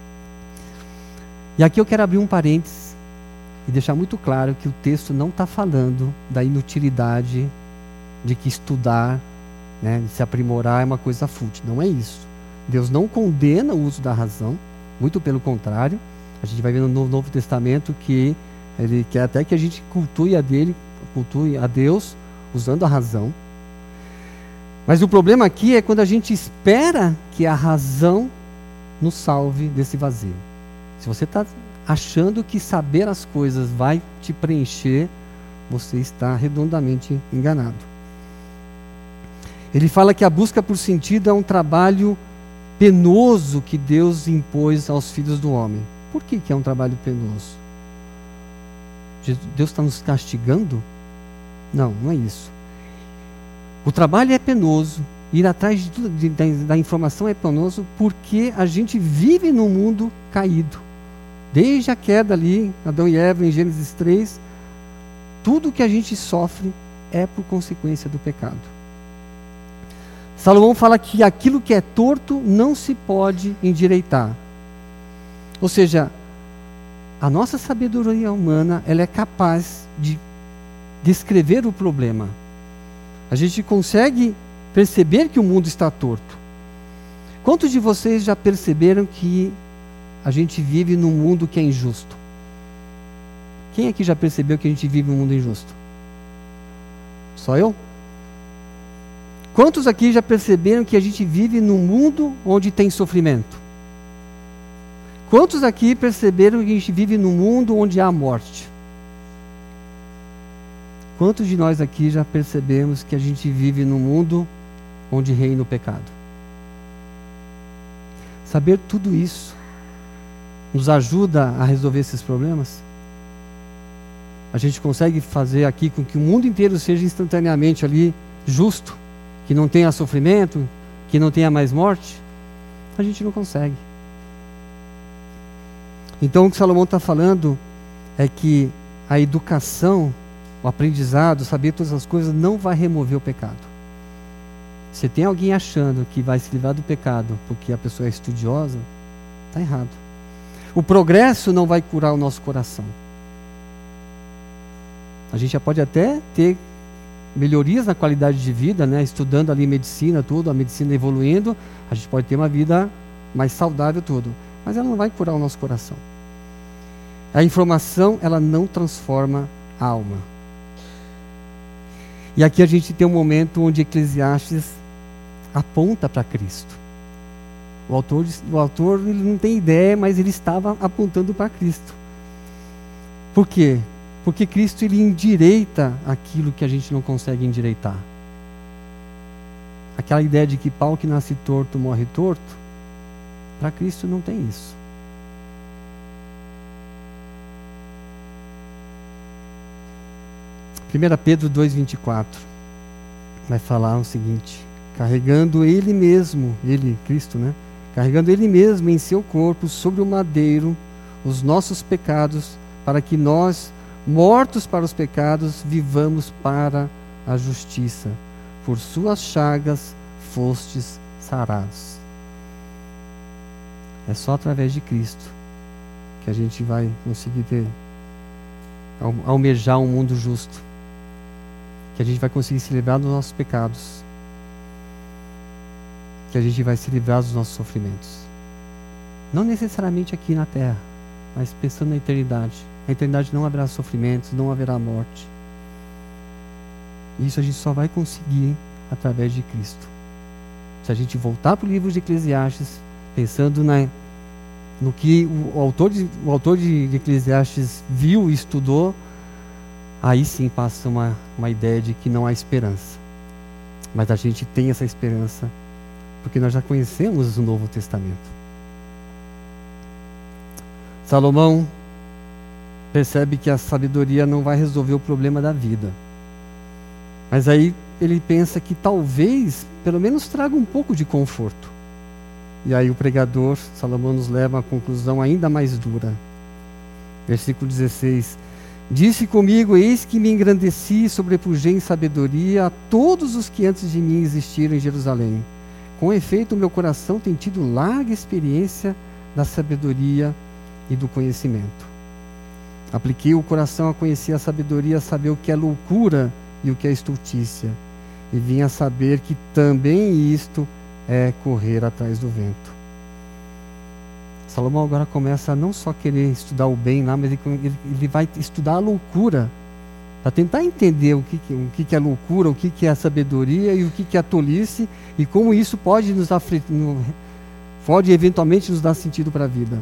E aqui eu quero abrir um parênteses e deixar muito claro que o texto não está falando da inutilidade de que estudar, né, de se aprimorar é uma coisa fútil. Não é isso. Deus não condena o uso da razão, muito pelo contrário. A gente vai ver no Novo Testamento que ele quer até que a gente cultue a Deus usando a razão. Mas o problema aqui é quando a gente espera que a razão nos salve desse vazio. Se você está achando que saber as coisas vai te preencher, você está redondamente enganado. Ele fala que a busca por sentido é um trabalho penoso que Deus impôs aos filhos do homem. Por que é um trabalho penoso? Deus está nos castigando? Não, não é isso. O trabalho é penoso, ir atrás de tudo, da informação é penoso, porque a gente vive num mundo caído. Desde a queda ali, Adão e Eva, em Gênesis 3, tudo que a gente sofre é por consequência do pecado. Salomão fala que aquilo que é torto não se pode endireitar. Ou seja, a nossa sabedoria humana, ela é capaz de descrever o problema. A gente consegue perceber que o mundo está torto. Quantos de vocês já perceberam que a gente vive num mundo que é injusto? Quem aqui já percebeu que a gente vive num mundo injusto? Só eu? Quantos aqui já perceberam que a gente vive num mundo onde tem sofrimento? Quantos aqui perceberam que a gente vive num mundo onde há morte? Quantos de nós aqui já percebemos que a gente vive num mundo onde reina o pecado? Saber tudo isso nos ajuda a resolver esses problemas? A gente consegue fazer aqui com que o mundo inteiro seja instantaneamente ali justo, que não tenha sofrimento, que não tenha mais morte? A gente não consegue. Então o que Salomão está falando é que a educação, o aprendizado, saber todas as coisas não vai remover o pecado. Se tem alguém achando que vai se livrar do pecado porque a pessoa é estudiosa, está errado. O progresso não vai curar o nosso coração. A gente já pode até ter melhorias na qualidade de vida, né? Estudando ali medicina, tudo, a medicina evoluindo, a gente pode ter uma vida mais saudável, tudo. Mas ela não vai curar o nosso coração. A informação, ela não transforma a alma. E aqui a gente tem um momento onde Eclesiastes aponta para Cristo. O autor ele não tem ideia, mas ele estava apontando para Cristo. Por quê? Porque Cristo ele endireita aquilo que a gente não consegue endireitar. Aquela ideia de que pau que nasce torto morre torto, para Cristo não tem isso. Primeira Pedro 2,24 vai falar o seguinte: carregando Ele mesmo, Ele, Cristo, né? Carregando Ele mesmo em seu corpo sobre o madeiro os nossos pecados, para que nós, mortos para os pecados, vivamos para a justiça. Por suas chagas fostes sarados. É só através de Cristo que a gente vai conseguir almejar um mundo justo, que a gente vai conseguir se livrar dos nossos pecados, que a gente vai se livrar dos nossos sofrimentos. Não necessariamente aqui na terra, mas pensando na eternidade. Na eternidade não haverá sofrimentos, não haverá morte. Isso a gente só vai conseguir através de Cristo. Se a gente voltar para o livro de Eclesiastes, pensando no que o autor de Eclesiastes viu e estudou, aí sim passa uma ideia de que não há esperança. Mas a gente tem essa esperança porque nós já conhecemos o Novo Testamento. Salomão percebe que a sabedoria não vai resolver o problema da vida. Mas aí ele pensa que talvez, pelo menos traga um pouco de conforto. E aí o pregador, Salomão, nos leva a uma conclusão ainda mais dura. Versículo 16. Disse comigo, eis que me engrandeci e sobrepujei em sabedoria a todos os que antes de mim existiram em Jerusalém. Com efeito, o meu coração tem tido larga experiência da sabedoria e do conhecimento. Apliquei o coração a conhecer a sabedoria, a saber o que é loucura e o que é estultícia. E vim a saber que também isto é correr atrás do vento. Salomão agora começa a não só querer estudar o bem lá, mas ele vai estudar a loucura, para tentar entender o que é loucura, o que é a sabedoria e o que é a tolice, e como isso pode eventualmente nos dar sentido para a vida.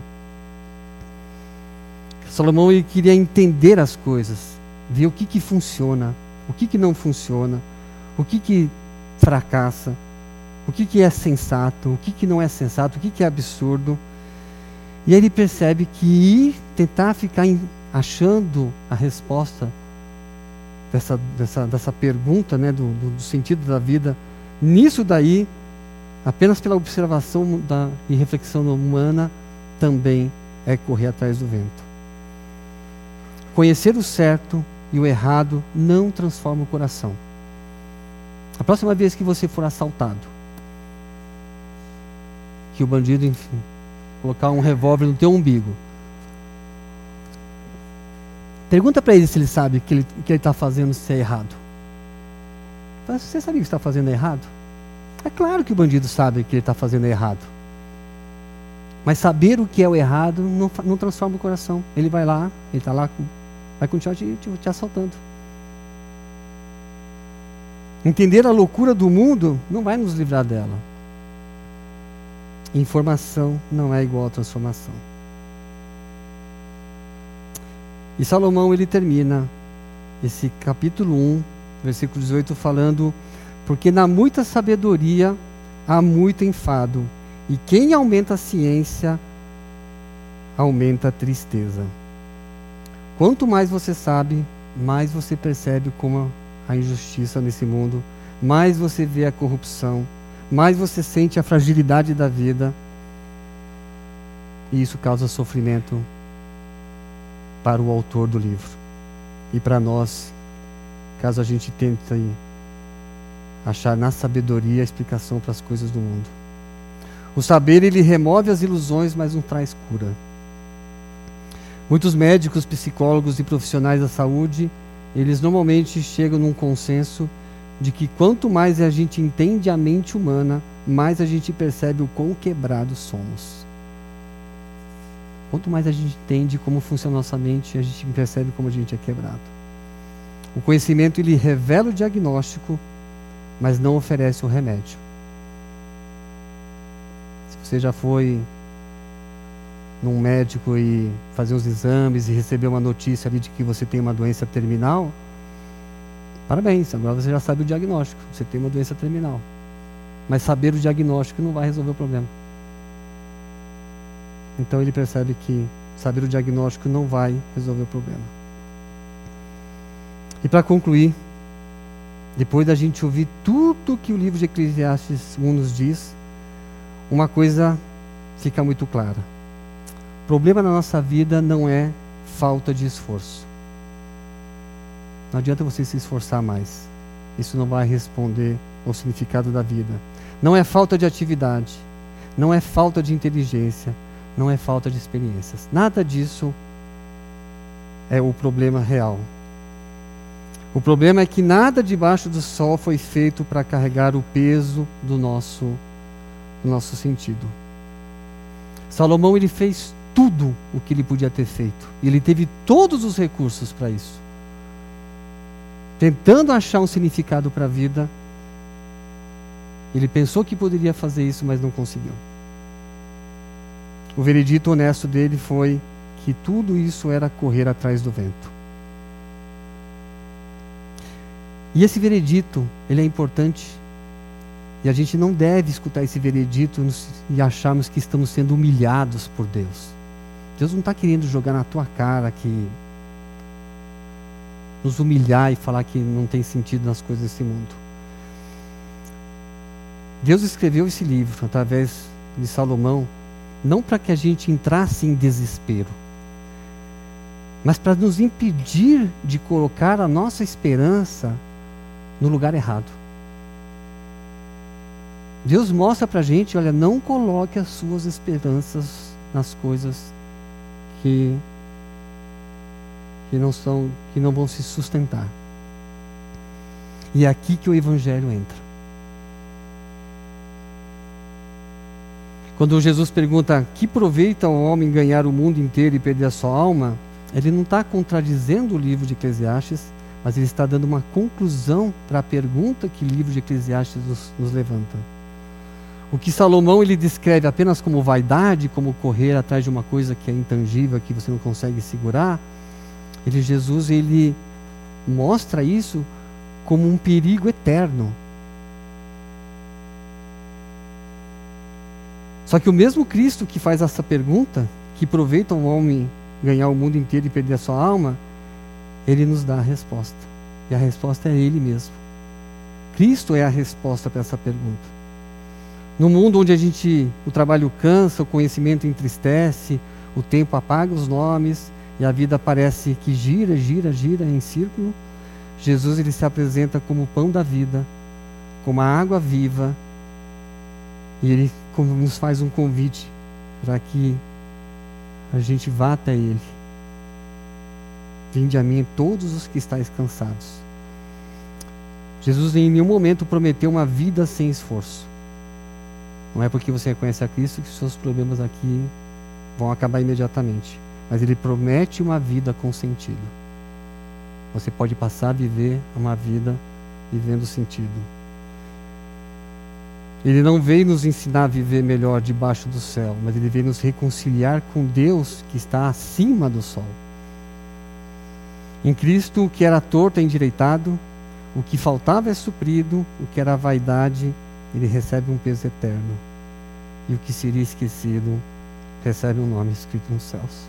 Salomão, ele queria entender as coisas, ver o que funciona, o que não funciona, o que fracassa, o que é sensato, o que não é sensato, o que é absurdo. E aí ele percebe que tentar ficar achando a resposta dessa pergunta, né, do sentido da vida, nisso daí, apenas pela observação e reflexão humana, também é correr atrás do vento. Conhecer o certo e o errado não transforma o coração. A próxima vez que você for assaltado, que o bandido, enfim, colocar um revólver no teu umbigo, pergunta para ele se ele sabe que ele está fazendo se é errado. Você sabia que está fazendo errado? É claro que o bandido sabe que ele está fazendo errado. Mas saber o que é o errado não transforma o coração. Ele vai lá, ele está lá, vai continuar te assaltando. Entender a loucura do mundo não vai nos livrar dela. Informação não é igual a transformação. E Salomão, ele termina esse capítulo 1, versículo 18, falando: porque na muita sabedoria há muito enfado, e quem aumenta a ciência, aumenta a tristeza. Quanto mais você sabe, mais você percebe como a injustiça nesse mundo, mais você vê a corrupção, mais você sente a fragilidade da vida, e isso causa sofrimento para o autor do livro e para nós, caso a gente tente achar na sabedoria a explicação para as coisas do mundo. O saber, ele remove as ilusões, mas não traz cura. Muitos médicos, psicólogos e profissionais da saúde, eles normalmente chegam num consenso de que quanto mais a gente entende a mente humana, mais a gente percebe o quão quebrados somos. Quanto mais a gente entende como funciona a nossa mente, a gente percebe como a gente é quebrado. O conhecimento, ele revela o diagnóstico, mas não oferece o remédio. Se você já foi num médico e fazer uns exames e receber uma notícia ali de que você tem uma doença terminal, parabéns, agora você já sabe o diagnóstico, você tem uma doença terminal. Mas saber o diagnóstico não vai resolver o problema. Então ele percebe que saber o diagnóstico não vai resolver o problema. E para concluir, depois da gente ouvir tudo que o livro de Eclesiastes 1 nos diz, uma coisa fica muito clara. O problema na nossa vida não é falta de esforço. Não adianta você se esforçar mais. Isso não vai responder ao significado da vida. Não é falta de atividade. Não é falta de inteligência. Não é falta de experiências. Nada disso é o problema real. O problema é que nada debaixo do sol foi feito para carregar o peso do nosso sentido. Salomão, ele fez tudo o que ele podia ter feito. Ele teve todos os recursos para isso. Tentando achar um significado para a vida, ele pensou que poderia fazer isso, mas não conseguiu. O veredito honesto dele foi que tudo isso era correr atrás do vento. E esse veredito, ele é importante. E a gente não deve escutar esse veredito e acharmos que estamos sendo humilhados por Deus. Deus não está querendo jogar na tua cara que nos humilhar e falar que não tem sentido nas coisas desse mundo. Deus escreveu esse livro através de Salomão, não para que a gente entrasse em desespero, mas para nos impedir de colocar a nossa esperança no lugar errado. Deus mostra para a gente, olha, não coloque as suas esperanças nas coisas que não vão se sustentar. E é aqui que o Evangelho entra. Quando Jesus pergunta, que proveita ao homem ganhar o mundo inteiro e perder a sua alma? Ele não está contradizendo o livro de Eclesiastes, mas ele está dando uma conclusão para a pergunta que o livro de Eclesiastes nos levanta. O que Salomão ele descreve apenas como vaidade, como correr atrás de uma coisa que é intangível, que você não consegue segurar, Jesus ele mostra isso como um perigo eterno. Só que o mesmo Cristo que faz essa pergunta, que proveita um homem ganhar o mundo inteiro e perder a sua alma, ele nos dá a resposta. E a resposta é ele mesmo. Cristo é a resposta para essa pergunta. No mundo onde o trabalho cansa, o conhecimento entristece, o tempo apaga os nomes e a vida parece que gira em círculo, Jesus ele se apresenta como o pão da vida, como a água viva, e ele nos faz um convite para que a gente vá até ele. Vinde a mim todos os que estáis cansados. Jesus em nenhum momento prometeu uma vida sem esforço. Não é porque você reconhece a Cristo que os seus problemas aqui vão acabar imediatamente. Mas ele promete uma vida com sentido. Você pode passar a viver uma vida vivendo sentido. Ele não veio nos ensinar a viver melhor debaixo do céu, mas ele veio nos reconciliar com Deus que está acima do sol. Em Cristo, o que era torto é endireitado, o que faltava é suprido, o que era vaidade, ele recebe um peso eterno. E o que seria esquecido, recebe um nome escrito nos céus.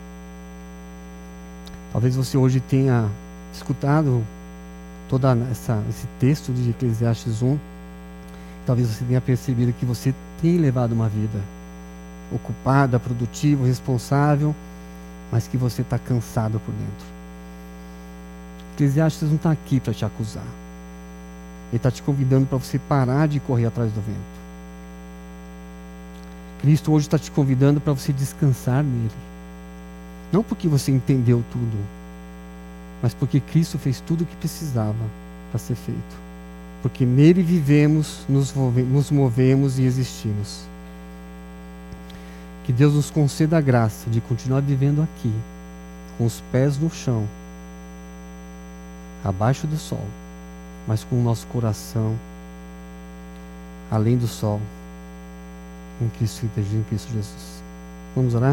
Talvez você hoje tenha escutado todo esse texto de Eclesiastes 1. Talvez você tenha percebido que você tem levado uma vida ocupada, produtiva, responsável, mas que você está cansado por dentro. Eclesiastes não está aqui para te acusar. Ele está te convidando para você parar de correr atrás do vento. Cristo hoje está te convidando para você descansar nele. Não porque você entendeu tudo, mas porque Cristo fez tudo o que precisava para ser feito. Porque nele vivemos, nos movemos e existimos. Que Deus nos conceda a graça de continuar vivendo aqui, com os pés no chão, abaixo do sol, mas com o nosso coração além do sol, em Cristo Jesus. Vamos orar?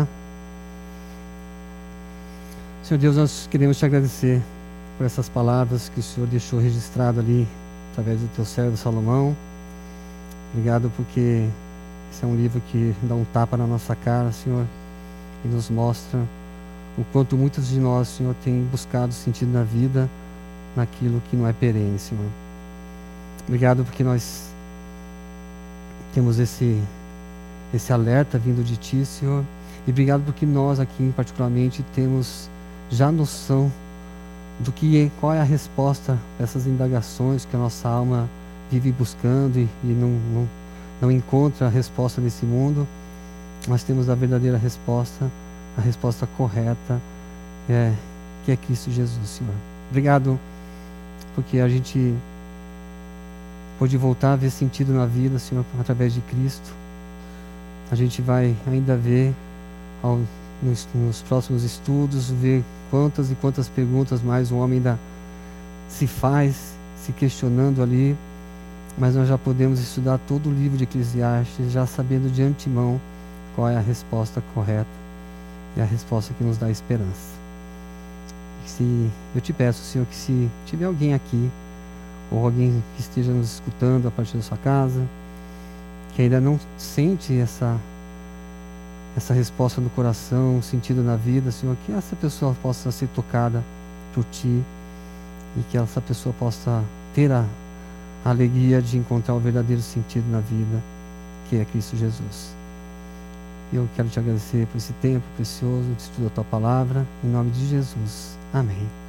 Senhor Deus, nós queremos te agradecer por essas palavras que o Senhor deixou registrado ali através do teu servo Salomão. Obrigado porque esse é um livro que dá um tapa na nossa cara, Senhor, e nos mostra o quanto muitos de nós, Senhor, têm buscado sentido na vida naquilo que não é perene, Senhor. Obrigado porque nós temos esse alerta vindo de Ti, Senhor, e obrigado porque nós aqui particularmente temos já noção qual é a resposta a essas indagações que a nossa alma vive buscando e não encontra a resposta nesse mundo. Nós temos a verdadeira resposta, a resposta correta, que é Cristo Jesus, Senhor. Obrigado porque a gente pode voltar a ver sentido na vida, Senhor, através de Cristo. A gente vai ainda ver nos próximos estudos, ver quantas e quantas perguntas mais o homem ainda se faz, se questionando ali, mas nós já podemos estudar todo o livro de Eclesiastes, já sabendo de antemão qual é a resposta correta e a resposta que nos dá esperança. Eu te peço, Senhor, que se tiver alguém aqui, ou alguém que esteja nos escutando a partir da sua casa, que ainda não sente essa resposta no coração, sentido na vida, Senhor, que essa pessoa possa ser tocada por Ti e que essa pessoa possa ter a alegria de encontrar o verdadeiro sentido na vida, que é Cristo Jesus. Eu quero te agradecer por esse tempo precioso de estudo da tua palavra, em nome de Jesus. Amém.